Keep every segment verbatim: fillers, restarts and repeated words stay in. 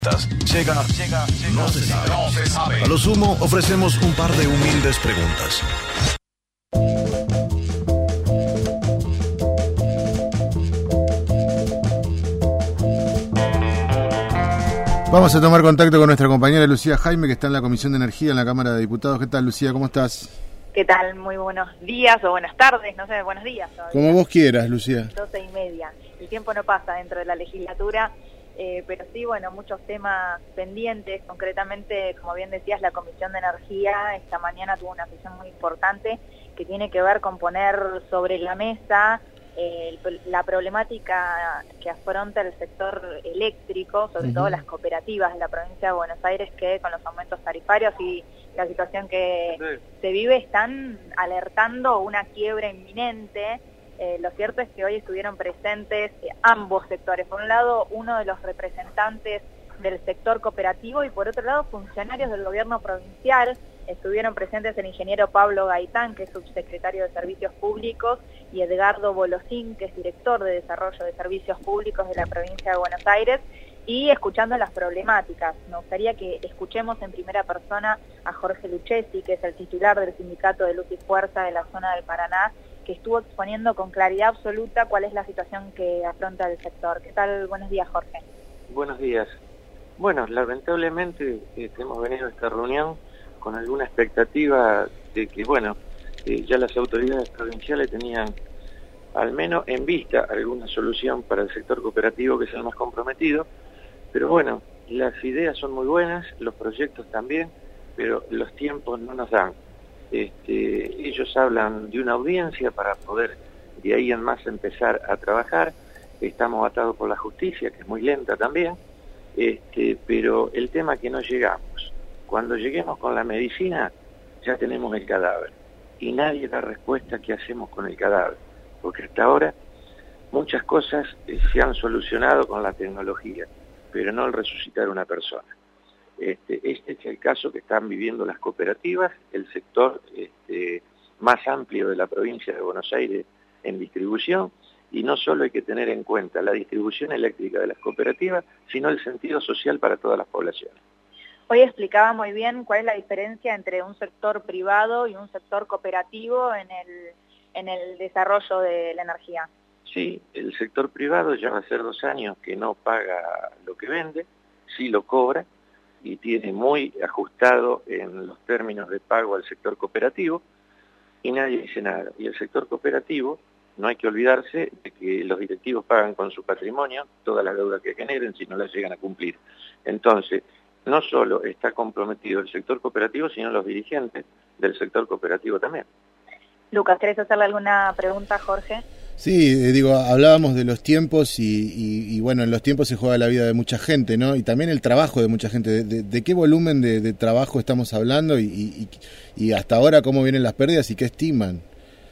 Llega, llega, llega, no se sabe, no se sabe. A lo sumo, ofrecemos un par de humildes preguntas. Vamos a tomar contacto con nuestra compañera Lucía Jaime, que está en la Comisión de Energía en la Cámara de Diputados. ¿Qué tal, Lucía? ¿Cómo estás? ¿Qué tal? Muy buenos días o buenas tardes, no sé, buenos días todavía. Como vos quieras, Lucía. doce y media. El tiempo no pasa dentro de la legislatura. Eh, pero sí, bueno, muchos temas pendientes, concretamente, como bien decías, la Comisión de Energía esta mañana tuvo una sesión muy importante que tiene que ver con poner sobre la mesa eh, la problemática que afronta el sector eléctrico, sobre uh-huh. todo las cooperativas de la provincia de Buenos Aires, que con los aumentos tarifarios y la situación que sí. se vive están alertando una quiebra inminente. Eh, lo cierto es que hoy estuvieron presentes eh, ambos sectores. Por un lado, uno de los representantes del sector cooperativo y por otro lado, funcionarios del gobierno provincial. Estuvieron presentes el ingeniero Pablo Gaitán, que es subsecretario de Servicios Públicos, y Edgardo Bolosín, que es director de Desarrollo de Servicios Públicos de la provincia de Buenos Aires, y escuchando las problemáticas. Me gustaría que escuchemos en primera persona a Jorge Lucchesi, que es el titular del Sindicato de Luz y Fuerza de la zona del Paraná, que estuvo exponiendo con claridad absoluta cuál es la situación que afronta el sector. ¿Qué tal? Buenos días, Jorge. Buenos días. Bueno, lamentablemente eh, hemos venido a esta reunión con alguna expectativa de que, bueno, eh, ya las autoridades provinciales tenían al menos en vista alguna solución para el sector cooperativo, que es el más comprometido, pero bueno, las ideas son muy buenas, los proyectos también, pero los tiempos no nos dan. Este, ellos hablan de una audiencia para poder de ahí en más empezar a trabajar. Estamos atados por la justicia, que es muy lenta también, este, pero el tema que no llegamos, cuando lleguemos con la medicina ya tenemos el cadáver y nadie da respuesta a qué hacemos con el cadáver, porque hasta ahora muchas cosas eh, se han solucionado con la tecnología, pero no el resucitar una persona. Este, este es el caso que están viviendo las cooperativas, el sector este, más amplio de la provincia de Buenos Aires en distribución, y no solo hay que tener en cuenta la distribución eléctrica de las cooperativas, sino el sentido social para todas las poblaciones. Hoy explicaba muy bien cuál es la diferencia entre un sector privado y un sector cooperativo en el, en el desarrollo de la energía. Sí, el sector privado ya va a ser dos años que no paga lo que vende, sí lo cobra, y tiene muy ajustado en los términos de pago al sector cooperativo, y nadie dice nada. Y el sector cooperativo, no hay que olvidarse de que los directivos pagan con su patrimonio todas las deudas que generen si no las llegan a cumplir. Entonces, no solo está comprometido el sector cooperativo, sino los dirigentes del sector cooperativo también. Lucas, ¿querés hacerle alguna pregunta, Jorge? Sí, eh, digo, hablábamos de los tiempos y, y, y bueno, en los tiempos se juega la vida de mucha gente, ¿no? Y también el trabajo de mucha gente. ¿De, de, de qué volumen de, de trabajo estamos hablando y, y, y hasta ahora cómo vienen las pérdidas y qué estiman?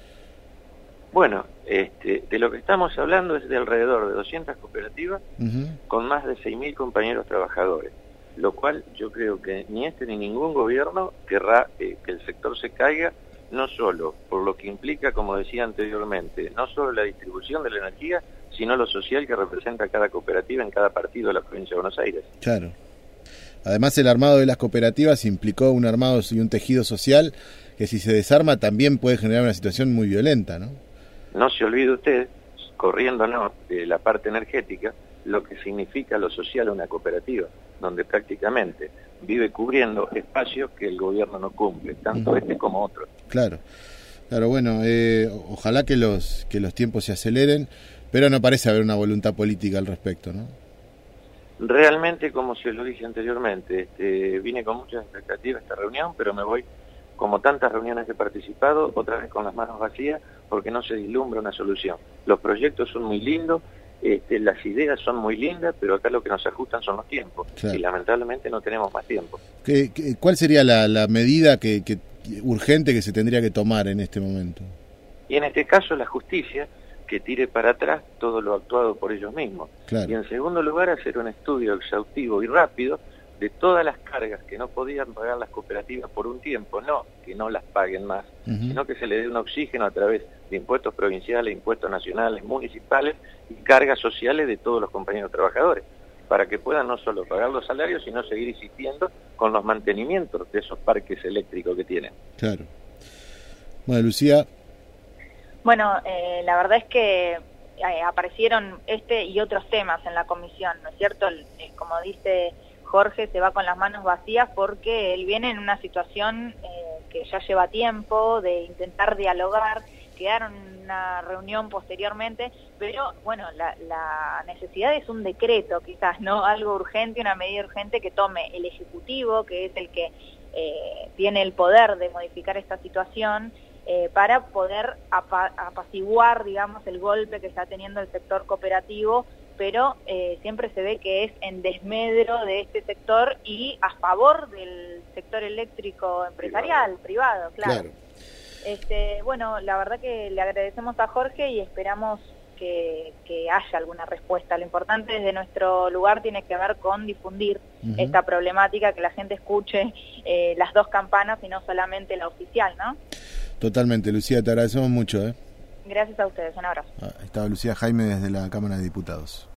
Bueno, este, de lo que estamos hablando es de alrededor de doscientas cooperativas uh-huh. con más de seis mil compañeros trabajadores, lo cual yo creo que ni este ni ningún gobierno querrá eh, que el sector se caiga, no solo por lo que implica, como decía anteriormente, no solo la distribución de la energía, sino lo social que representa cada cooperativa en cada partido de la provincia de Buenos Aires. Claro. Además, el armado de las cooperativas implicó un armado y un tejido social que si se desarma también puede generar una situación muy violenta, ¿no? No se olvide usted, corriéndonos de la parte energética, lo que significa lo social una cooperativa, donde prácticamente vive cubriendo espacios que el gobierno no cumple, tanto uh-huh. este como otro. Claro, claro, bueno, eh, ojalá que los que los tiempos se aceleren, pero no parece haber una voluntad política al respecto, ¿no? Realmente, como se lo dije anteriormente, este, vine con muchas expectativas a esta reunión, pero me voy, como tantas reuniones que he participado, otra vez con las manos vacías, porque no se vislumbra una solución. Los proyectos son muy lindos, Este, las ideas son muy lindas, pero acá lo que nos ajustan son los tiempos, claro. Y lamentablemente no tenemos más tiempo. ¿Qué, qué, ¿Cuál sería la, la medida que, que urgente que se tendría que tomar en este momento? Y en este caso la justicia, que tire para atrás todo lo actuado por ellos mismos. Claro. Y en segundo lugar, hacer un estudio exhaustivo y rápido de todas las cargas que no podían pagar las cooperativas por un tiempo, no que no las paguen más, uh-huh. sino que se le dé un oxígeno a través de impuestos provinciales, impuestos nacionales, municipales y cargas sociales de todos los compañeros trabajadores. para que puedan no solo pagar los salarios, sino seguir existiendo con los mantenimientos de esos parques eléctricos que tienen. Claro. Bueno, Lucía. Bueno, eh, la verdad es que eh, aparecieron este y otros temas en la comisión, ¿no es cierto? Eh, como dice Jorge, se va con las manos vacías porque él viene en una situación eh, que ya lleva tiempo de intentar dialogar. Quedaron en una reunión posteriormente, pero bueno, la, la necesidad es un decreto, quizás, ¿no? Algo urgente, una medida urgente que tome el Ejecutivo, que es el que eh, tiene el poder de modificar esta situación, eh, para poder apa apaciguar, digamos, el golpe que está teniendo el sector cooperativo, pero eh, siempre se ve que es en desmedro de este sector y a favor del sector eléctrico empresarial, privado, claro. claro. Este, bueno, la verdad que le agradecemos a Jorge y esperamos que, que haya alguna respuesta. Lo importante desde nuestro lugar tiene que ver con difundir uh-huh. esta problemática, que la gente escuche eh, las dos campanas y no solamente la oficial, ¿no? Totalmente, Lucía, te agradecemos mucho, ¿eh? Gracias a ustedes, un abrazo. Ah, estaba Lucía Jaime desde la Cámara de Diputados.